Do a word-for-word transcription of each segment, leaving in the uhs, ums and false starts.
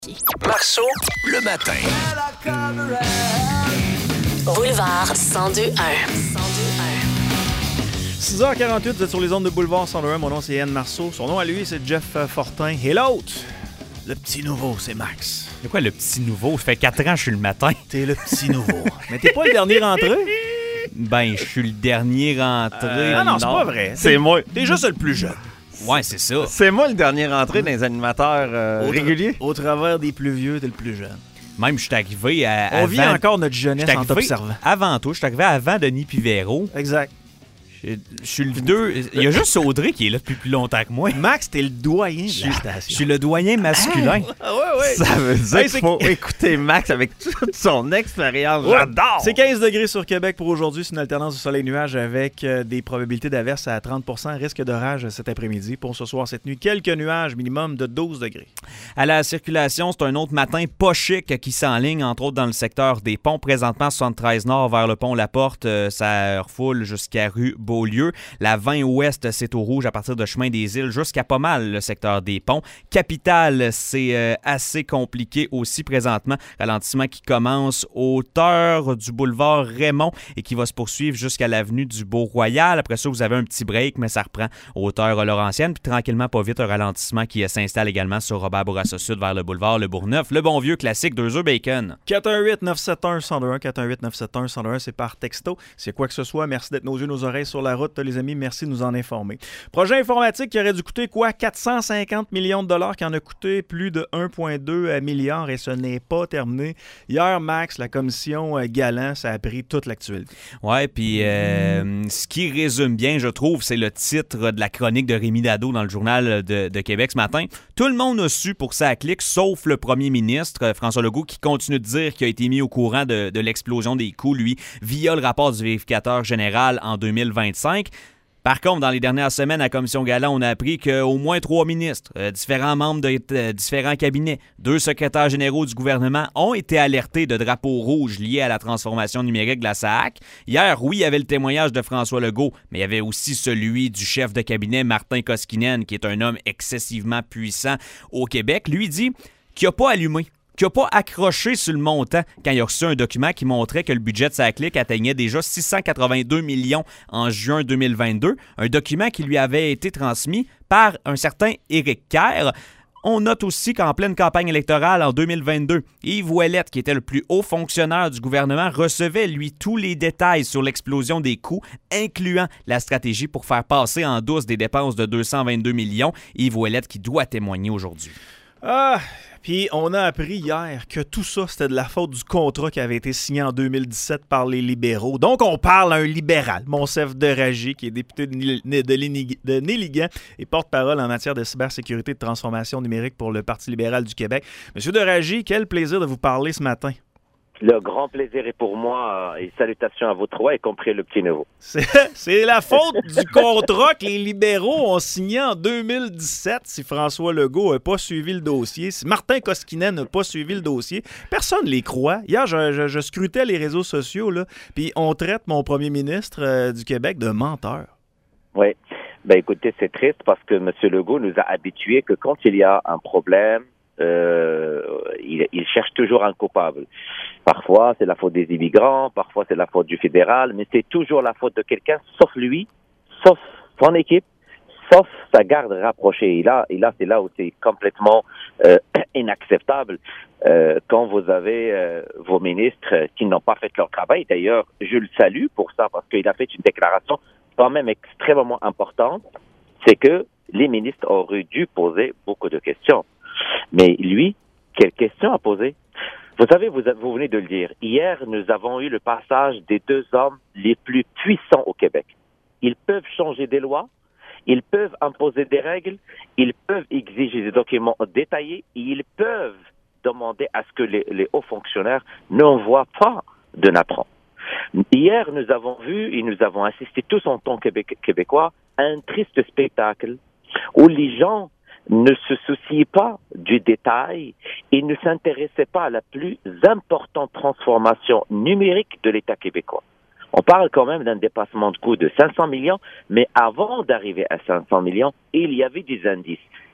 Marceau, le matin. Boulevard cent deux un. six heures quarante-huit, vous êtes sur les ondes de Boulevard cent deux un. Mon nom, c'est Yann Marceau. Son nom à lui, c'est Jeff Fortin. Et l'autre, le petit nouveau, c'est Max. C'est quoi le petit nouveau? Ça fait quatre ans que je suis le matin. T'es le petit nouveau. Mais t'es pas le dernier rentré? Ben, je suis le dernier rentré. Euh, non, non, c'est pas vrai. C'est moi. T'es juste le plus jeune. Ouais, c'est ça. C'est moi le dernier rentré dans les animateurs euh, Au tra- réguliers. Au travers des plus vieux, t'es le plus jeune. Même, je suis arrivé à, On avant... vit encore notre jeunesse j'étais en arrivé t'observant. avant toi. Je suis arrivé avant Denis Pivero. Exact. Je, je suis le deux... Il y a juste Audrey qui est là depuis plus longtemps que moi. Max, t'es le doyen de la Je station. suis le doyen masculin. Ah ouais, ouais. Ça veut dire Hey, qu'il c'est- faut écouter Max avec toute son expérience. Ouais. J'adore! C'est quinze degrés sur Québec pour aujourd'hui. C'est une alternance de soleil-nuage avec euh, des probabilités d'averse à trente pour cent. Risque d'orage cet après-midi. Pour ce soir, cette nuit, quelques nuages, minimum de douze degrés. À la circulation, c'est un autre matin pas chic qui s'enligne, entre autres dans le secteur des ponts. Présentement, soixante-treize Nord vers le pont La Porte, euh, ça refoule jusqu'à rue Beaulieu. La vingt Ouest, c'est au rouge à partir de Chemin des Îles jusqu'à pas mal le secteur des ponts. Capitale, c'est euh, assez compliqué aussi présentement. Ralentissement qui commence hauteur du boulevard Raymond et qui va se poursuivre jusqu'à l'avenue du Beau-Royal. Après ça, vous avez un petit break, mais ça reprend hauteur Laurentienne. Puis tranquillement, pas vite, un ralentissement qui euh, s'installe également sur Robert Bourassa Sud vers le boulevard Le Bourgneuf. Le bon vieux classique deux œufs bacon. quatre un huit neuf sept un un zéro deux un, quatre un huit neuf sept un un zéro deux un, c'est par texto. C'est quoi que ce soit. Merci d'être nos yeux, nos oreilles sur la route, les amis. Merci de nous en informer. Projet informatique qui aurait dû coûter quoi? quatre cent cinquante millions de dollars, qui en a coûté plus de un virgule deux milliard et ce n'est pas terminé. Hier, Max, la commission euh, Galant, ça a pris toute l'actualité. Ouais, puis euh, ce qui résume bien, je trouve, c'est le titre de la chronique de Rémi Nadeau dans le Journal de, de Québec ce matin. Tout le monde a su pour ça à clic, sauf le premier ministre, François Legault, qui continue de dire qu'il a été mis au courant de, de l'explosion des coûts, lui, via le rapport du vérificateur général en deux mille vingt-cinq. Par contre, dans les dernières semaines, à la Commission Galant, on a appris qu'au moins trois ministres, euh, différents membres de euh, différents cabinets, deux secrétaires généraux du gouvernement ont été alertés de drapeaux rouges liés à la transformation numérique de la S A A C. Hier, oui, il y avait le témoignage de François Legault, mais il y avait aussi celui du chef de cabinet Martin Koskinen, qui est un homme excessivement puissant au Québec. Lui dit qu'il n'a pas allumé, qui n'a pas accroché sur le montant quand il a reçu un document qui montrait que le budget de sa clique atteignait déjà six cent quatre-vingt-deux millions en juin deux mille vingt-deux. Un document qui lui avait été transmis par un certain Éric Kerr. On note aussi qu'en pleine campagne électorale en deux mille vingt-deux, Yves Ouellette, qui était le plus haut fonctionnaire du gouvernement, recevait, lui, tous les détails sur l'explosion des coûts, incluant la stratégie pour faire passer en douce des dépenses de deux cent vingt-deux millions. Yves Ouellette qui doit témoigner aujourd'hui. Ah, puis on a appris hier que tout ça, c'était de la faute du contrat qui avait été signé en deux mille dix-sept par les libéraux. Donc, on parle à un libéral, Monsef Deragy, qui est député de, Nil- de, Lénig- de Néligan et porte-parole en matière de cybersécurité et de transformation numérique pour le Parti libéral du Québec. Monsieur Deragy, quel plaisir de vous parler ce matin. Le grand plaisir est pour moi et salutations à vous trois, y compris le petit nouveau. C'est, c'est la faute du contrat que les libéraux ont signé en deux mille dix-sept. Si François Legault n'a pas suivi le dossier, si Martin Koskinen n'a pas suivi le dossier, personne ne les croit. Hier, je, je, je scrutais les réseaux sociaux, là, puis on traite mon premier ministre euh, du Québec de menteur. Oui. Ben écoutez, c'est triste parce que M. Legault nous a habitués que quand il y a un problème, euh, il, il cherche toujours un coupable. Parfois, c'est la faute des immigrants, parfois c'est la faute du fédéral, mais c'est toujours la faute de quelqu'un, sauf lui, sauf son équipe, sauf sa garde rapprochée. Et là, et là c'est là où c'est complètement euh, inacceptable euh, quand vous avez euh, vos ministres qui n'ont pas fait leur travail. D'ailleurs, je le salue pour ça parce qu'il a fait une déclaration quand même extrêmement importante, c'est que les ministres auraient dû poser beaucoup de questions. Mais lui, quelles questions a posé? Vous savez, vous, vous venez de le dire, hier, nous avons eu le passage des deux hommes les plus puissants au Québec. Ils peuvent changer des lois, ils peuvent imposer des règles, ils peuvent exiger des documents détaillés et ils peuvent demander à ce que les, les hauts fonctionnaires n'envoient pas de napperons. Hier, nous avons vu et nous avons assisté tous en tant que Québec, Québécois à un triste spectacle où les gens ne se souciaient pas du détail et ne s'intéressaient pas à la plus importante transformation numérique de l'État québécois. On parle quand même d'un dépassement de coût de cinq cents millions, mais avant d'arriver à cinq cents millions, il y avait des indices.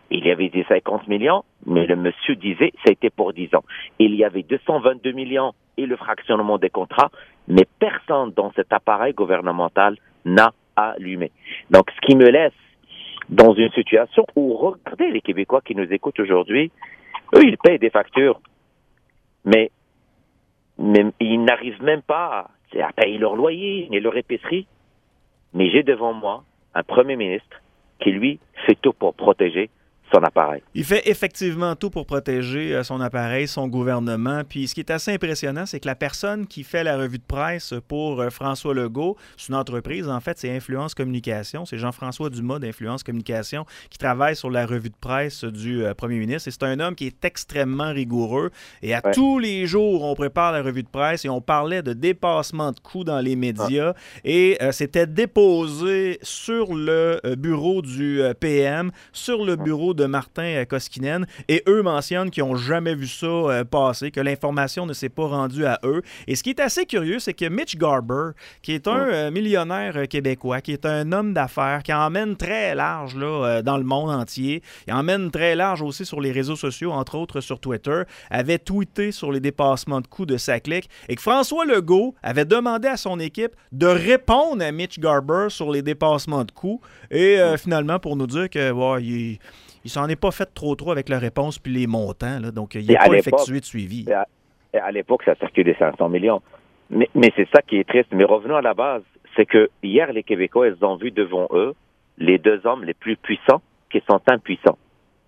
Il y avait des cinquante millions, mais le monsieur disait ça a été pour dix ans. Il y avait deux cent vingt-deux millions et le fractionnement des contrats, mais personne dans cet appareil gouvernemental n'a allumé. Donc, ce qui me laisse dans une situation où, regardez les Québécois qui nous écoutent aujourd'hui, eux, ils payent des factures, mais, mais ils n'arrivent même pas à payer leur loyer ni leur épicerie. Mais j'ai devant moi un premier ministre qui, lui, fait tout pour protéger son appareil. Il fait effectivement tout pour protéger son appareil, son gouvernement. Puis ce qui est assez impressionnant, c'est que la personne qui fait la revue de presse pour François Legault, c'est une entreprise, en fait, c'est Influence Communication. C'est Jean-François Dumas d'Influence Communication qui travaille sur la revue de presse du premier ministre. Et c'est un homme qui est extrêmement rigoureux. Et à ouais. tous les jours, on prépare la revue de presse et on parlait de dépassement de coûts dans les médias. Ah. Et euh, c'était déposé sur le bureau du P M, sur le bureau de Martin Koskinen, et eux mentionnent qu'ils n'ont jamais vu ça euh, passer, que l'information ne s'est pas rendue à eux. Et ce qui est assez curieux, c'est que Mitch Garber, qui est un euh, millionnaire euh, québécois, qui est un homme d'affaires, qui emmène très large là, euh, dans le monde entier, il emmène très large aussi sur les réseaux sociaux, entre autres sur Twitter, avait tweeté sur les dépassements de coûts de SACLIC, et que François Legault avait demandé à son équipe de répondre à Mitch Garber sur les dépassements de coûts, et euh, finalement pour nous dire que ouais, il Il s'en est pas fait trop trop avec la réponse puis les montants, là, donc il n'a pas effectué de suivi. À, à l'époque, ça circulait cinq cents millions. Mais, mais c'est ça qui est triste. Mais revenons à la base. C'est que hier, les Québécois, ils ont vu devant eux les deux hommes les plus puissants qui sont impuissants.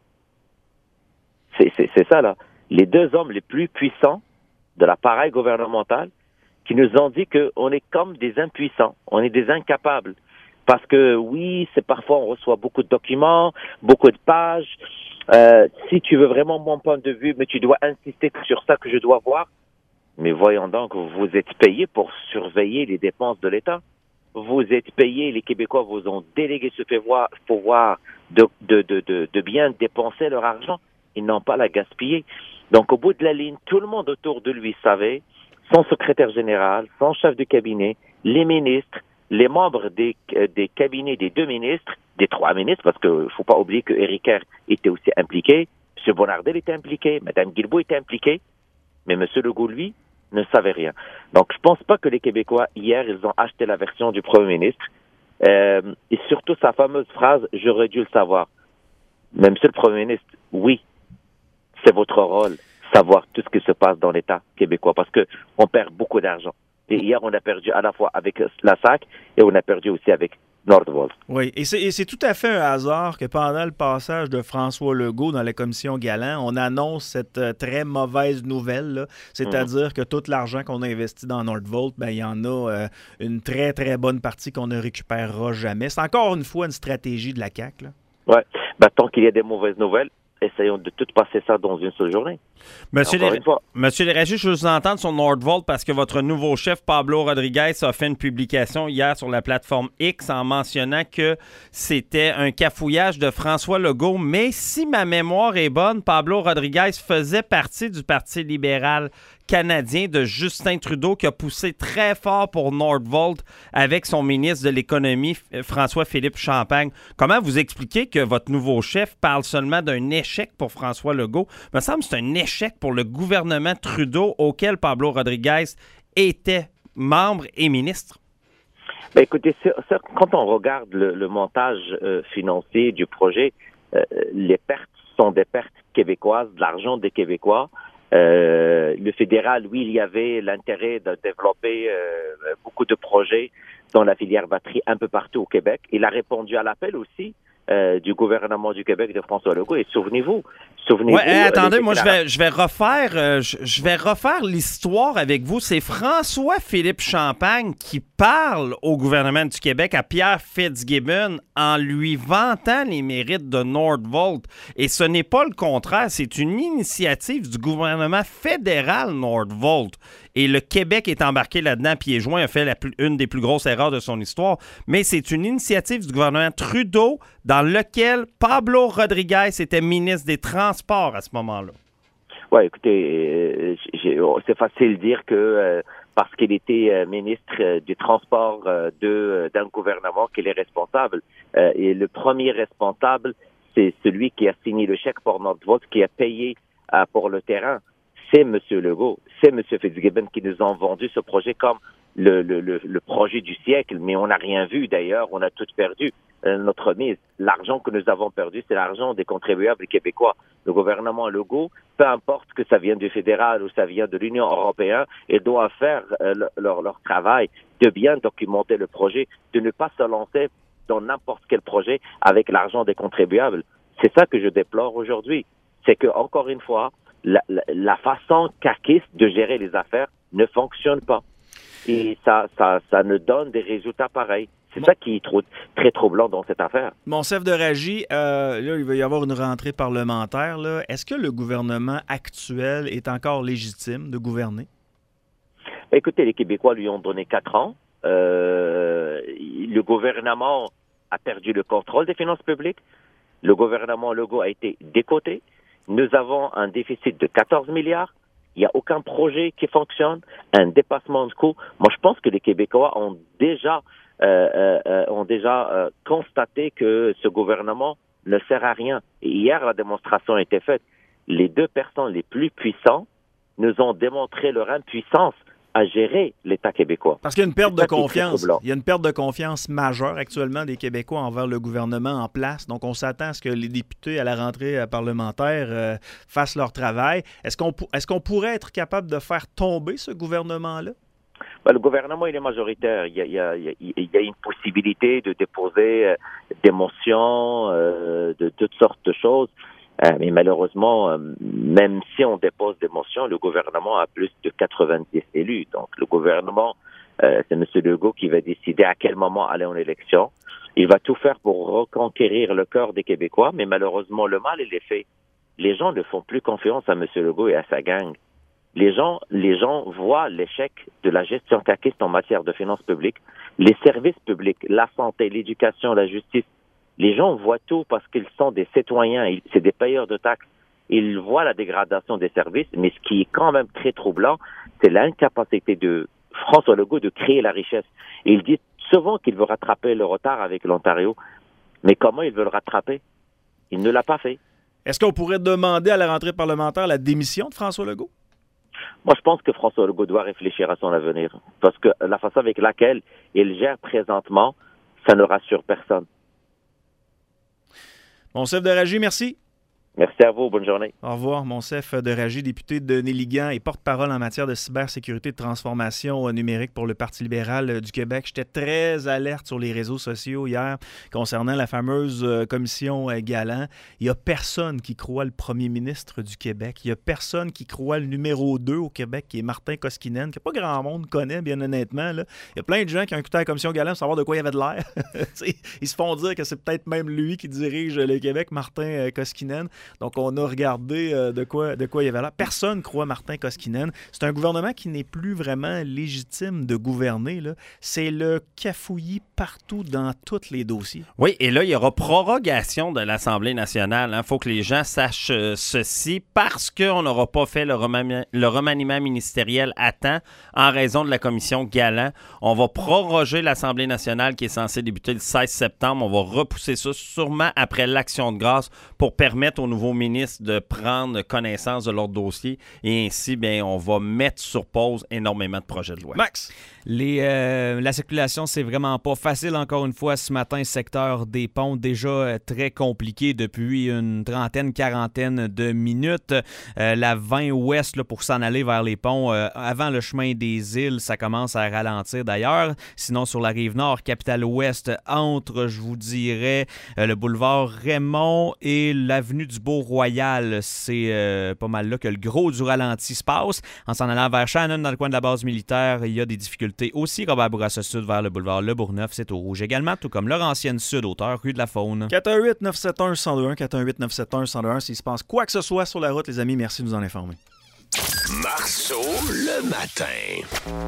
C'est, c'est, c'est ça, là. Les deux hommes les plus puissants de l'appareil gouvernemental qui nous ont dit qu'on est comme des impuissants. On est des incapables. Parce que oui, c'est parfois on reçoit beaucoup de documents, beaucoup de pages. Euh, si tu veux vraiment mon point de vue, mais tu dois insister sur ça que je dois voir. Mais voyons donc, vous êtes payés pour surveiller les dépenses de l'État. Vous êtes payés, les Québécois vous ont délégué ce pouvoir, pouvoir de, de, de, de, de bien dépenser leur argent. Ils n'ont pas la gaspiller. Donc au bout de la ligne, tout le monde autour de lui savait, son secrétaire général, son chef de cabinet, les ministres, les membres des, des cabinets des deux ministres, des trois ministres, parce qu'il ne faut pas oublier que Éric Kerr était aussi impliqué, M. Bonnardel était impliqué, Mme Guilbeault était impliquée, mais M. Legault, lui, ne savait rien. Donc, je ne pense pas que les Québécois, hier, ils ont acheté la version du Premier ministre, euh, et surtout sa fameuse phrase « J'aurais dû le savoir ». Mais M. le Premier ministre, oui, c'est votre rôle, savoir tout ce qui se passe dans l'État québécois, parce qu'on perd beaucoup d'argent. Et hier, on a perdu à la fois avec la S A C et on a perdu aussi avec Nordvolt. Oui, et c'est, et c'est tout à fait un hasard que pendant le passage de François Legault dans la commission Galland, on annonce cette euh, très mauvaise nouvelle, là, c'est-à-dire mmh. que tout l'argent qu'on a investi dans Nordvolt, ben, il y en a euh, une très, très bonne partie qu'on ne récupérera jamais. C'est encore une fois une stratégie de la C A Q. Oui, ben, tant qu'il y a des mauvaises nouvelles, essayons de tout passer ça dans une seule journée. Monsieur, Lé... Monsieur Léragis, je veux vous entendre sur Nordvolt parce que votre nouveau chef, Pablo Rodriguez, a fait une publication hier sur la plateforme X en mentionnant que c'était un cafouillage de François Legault. Mais si ma mémoire est bonne, Pablo Rodriguez faisait partie du Parti libéral canadien de Justin Trudeau qui a poussé très fort pour Nordvolt avec son ministre de l'Économie, François-Philippe Champagne. Comment vous expliquez que votre nouveau chef parle seulement d'un échec pour François Legault? Il me semble que c'est un échec pour le gouvernement Trudeau auquel Pablo Rodriguez était membre et ministre. Ben écoutez, c'est, c'est, quand on regarde le, le montage euh, financier du projet, euh, les pertes sont des pertes québécoises, de l'argent des Québécois. Euh, le fédéral, oui, il y avait l'intérêt de développer euh, beaucoup de projets dans la filière batterie un peu partout au Québec. Il a répondu à l'appel aussi euh, du gouvernement du Québec de François Legault. Et souvenez-vous, souvenez-vous. Ouais, attendez, moi je vais, je vais refaire, euh, je, je vais refaire l'histoire avec vous. C'est François-Philippe Champagne qui parle au gouvernement du Québec à Pierre Fitzgibbon en lui vantant les mérites de Nordvolt. Et ce n'est pas le contraire, c'est une initiative du gouvernement fédéral Nordvolt. Et le Québec est embarqué là-dedans, pieds joints, a fait la plus, une des plus grosses erreurs de son histoire. Mais c'est une initiative du gouvernement Trudeau dans lequel Pablo Rodriguez était ministre des Transports à ce moment-là. Oui, écoutez, euh, c'est facile de dire que euh, parce qu'il était euh, ministre euh, du Transport euh, de, d'un gouvernement qu'il est responsable. Euh, et le premier responsable, c'est celui qui a signé le chèque pour Nordvolt, qui a payé euh, pour le terrain. C'est M. Legault, c'est M. Fitzgibbon qui nous ont vendu ce projet comme le, le, le, le projet du siècle, mais on n'a rien vu d'ailleurs, on a tout perdu. Euh, notre mise, l'argent que nous avons perdu, c'est l'argent des contribuables québécois. Le gouvernement Legault, peu importe que ça vienne du fédéral ou ça vient de l'Union européenne, ils doivent faire euh, leur, leur travail de bien documenter le projet, de ne pas se lancer dans n'importe quel projet avec l'argent des contribuables. C'est ça que je déplore aujourd'hui. C'est que, encore une fois, la, la, la façon caquiste de gérer les affaires ne fonctionne pas. Et ça, ça, ça ne donne des résultats pareils. C'est bon. Ça qui est trop, très troublant dans cette affaire. Monsef de Ragy, euh, là, il va y avoir une rentrée parlementaire. Là. Est-ce que le gouvernement actuel est encore légitime de gouverner? Écoutez, les Québécois lui ont donné quatre ans. Euh, le gouvernement a perdu le contrôle des finances publiques. Le gouvernement Legault a été décoté. Nous avons un déficit de quatorze milliards. Il n'y a aucun projet qui fonctionne. Un dépassement de coûts. Moi, je pense que les Québécois ont déjà, euh, euh, ont déjà euh, constaté que ce gouvernement ne sert à rien. Et hier, la démonstration a été faite. Les deux personnes les plus puissantes nous ont démontré leur impuissance à gérer l'État québécois. Parce qu'il y a une perte de confiance. Il y a une perte de confiance majeure actuellement des Québécois envers le gouvernement en place. Donc, on s'attend à ce que les députés à la rentrée parlementaire euh, fassent leur travail. Est-ce qu'on, est-ce qu'on pourrait être capable de faire tomber ce gouvernement-là? Ben, le gouvernement, il est majoritaire. Il y a, il y a, il y a une possibilité de déposer euh, des motions, euh, de toutes sortes de choses. Euh, mais malheureusement, euh, même si on dépose des motions, le gouvernement a plus de quatre-vingt-dix élus. Donc, le gouvernement, euh, c'est M. Legault qui va décider à quel moment aller en élection. Il va tout faire pour reconquérir le cœur des Québécois, mais malheureusement, le mal, il est fait. Les gens ne font plus confiance à M. Legault et à sa gang. Les gens, les gens voient l'échec de la gestion caquiste en matière de finances publiques, les services publics, la santé, l'éducation, la justice. Les gens voient tout parce qu'ils sont des citoyens, c'est des payeurs de taxes. Ils voient la dégradation des services, mais ce qui est quand même très troublant, c'est l'incapacité de François Legault de créer la richesse. Il dit souvent qu'il veut rattraper le retard avec l'Ontario, mais comment il veut le rattraper? Il ne l'a pas fait. Est-ce qu'on pourrait demander à la rentrée parlementaire la démission de François Legault? Moi, je pense que François Legault doit réfléchir à son avenir, parce que la façon avec laquelle il gère présentement, ça ne rassure personne. Monsef de Ragy, merci. Merci à vous. Bonne journée. Au revoir. Monsef de Ragy, député de Néligan et porte-parole en matière de cybersécurité et de transformation numérique pour le Parti libéral du Québec. J'étais très alerte sur les réseaux sociaux hier concernant la fameuse commission Galland. Il n'y a personne qui croit le premier ministre du Québec. Il n'y a personne qui croit le numéro deux au Québec, qui est Martin Koskinen, que pas grand monde connaît, bien honnêtement. Là. Il y a plein de gens qui ont écouté la commission Galland pour savoir de quoi il avait de l'air. Ils se font dire que c'est peut-être même lui qui dirige le Québec, Martin Koskinen. Donc, on a regardé euh, de quoi de quoi il y avait là. Personne ne croit Martin Koskinen. C'est un gouvernement qui n'est plus vraiment légitime de gouverner. Là. C'est le cafouillis partout dans tous les dossiers. Oui, et là, il y aura prorogation de l'Assemblée nationale. Il faut que les gens sachent euh, ceci parce qu'on n'aura pas fait le, remani- le remaniement ministériel à temps en raison de la commission Galland. On va proroger l'Assemblée nationale qui est censée débuter le seize septembre. On va repousser ça sûrement après l'Action de grâce pour permettre aux nouveaux ministres de prendre connaissance de leur dossier et ainsi, bien, on va mettre sur pause énormément de projets de loi. Max! Les, euh, la circulation, c'est vraiment pas facile, encore une fois, ce matin, secteur des ponts, déjà euh, très compliqué depuis une trentaine, quarantaine de minutes. Euh, la vingt ouest, là, pour s'en aller vers les ponts, euh, avant le chemin des îles, ça commence à ralentir d'ailleurs. Sinon, sur la rive nord, Capitale-Ouest, entre, je vous dirais, euh, le boulevard Raymond et l'avenue du Beau-Royal, c'est euh, pas mal là que le gros du ralenti se passe. En s'en allant vers Shannon, dans le coin de la base militaire, il y a des difficultés aussi. Robert Bourassa Sud vers le boulevard Le Bourgneuf, c'est au rouge également, tout comme Laurentienne Sud, hauteur rue de la Faune. quatre un huit neuf sept un un zéro deux un, quatre un huit neuf sept un un zéro deux un. S'il se passe quoi que ce soit sur la route, les amis, merci de nous en informer. Marceau, le matin.